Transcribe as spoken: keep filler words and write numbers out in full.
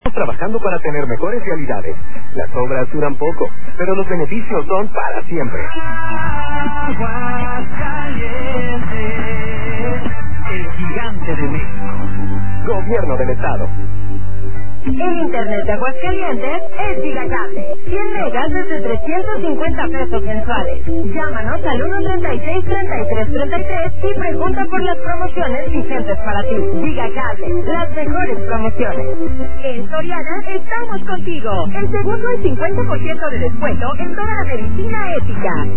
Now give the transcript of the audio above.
Trabajando para tener mejores realidades. Las obras duran poco, pero los beneficios son para siempre. Aguascalientes, el gigante de México. Gobierno del Estado. El internet de Aguascalientes es Gigacable. cien megas desde trescientos cincuenta pesos mensuales. Llámanos al uno treinta y seis, treinta y tres treinta y tres y pregunta por las promociones vigentes para ti. Gigacable, las mejores promociones. En Soriana estamos contigo. El segundo y cincuenta por ciento de descuento en toda la medicina ética.